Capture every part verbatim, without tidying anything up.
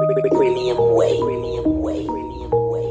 Premium way. Premium way. Premium way.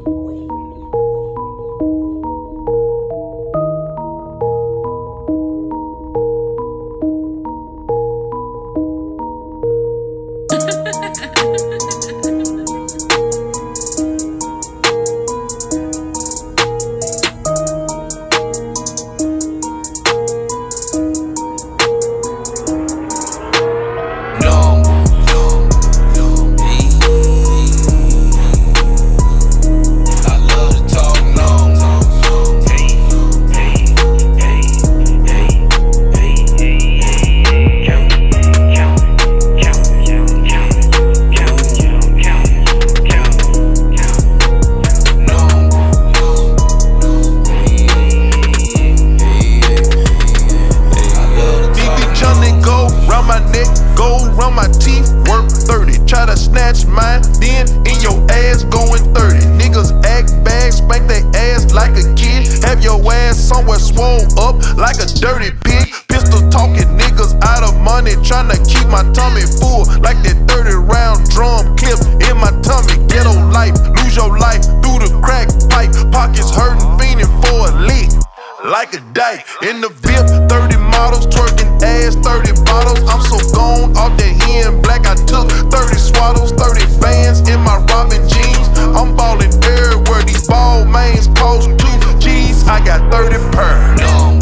Try to snatch mine, then in your ass going thirty. Niggas act bad, spank they ass like a kid. Have your ass somewhere swole up like a dirty pig. Pistol talking niggas out of money, tryna keep my tummy full like that thirty round drum clip in my tummy. Ghetto life, lose your life through the crack pipe. Pockets hurting, fiending for a lick like a dyke. In the V I P, thirty models, twerking ass, thirty bottles. I'm so gone off that hen black, I took thirty swaddles, thirty bands in my Robin jeans. I'm ballin' everywhere, these ball mains cost two G's. I got thirty per. No.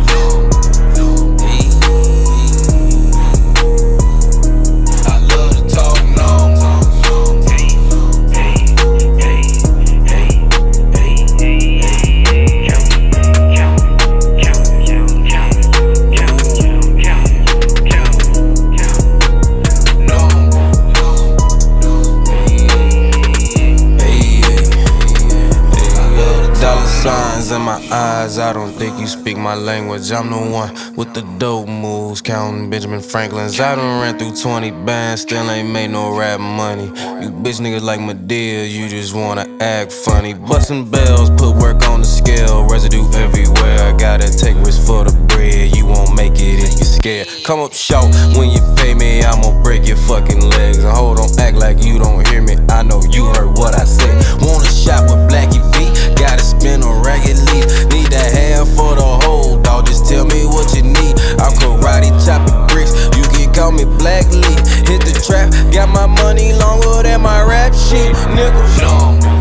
Signs in my eyes, I don't think you speak my language. I'm the one with the dope moves, counting Benjamin Franklin's. I done ran through twenty bands, still ain't made no rap money. You bitch niggas like Madea, you just wanna act funny. Bustin' bells, put work on the scale, residue everywhere. I gotta take risks for the bread, you won't make it if you scared. Come up short, when you pay me, I'ma break your fucking legs. And hold on, act like you don't hear me, I know you heard what I said. Want a shot with Blackie B, gotta spin a ragged leaf. Need a hand for the whole dog, just tell me what you need. I'm karate chopping bricks, you can call me Black Leaf. Hit the trap, got my money longer than my rap shit, nigga. No.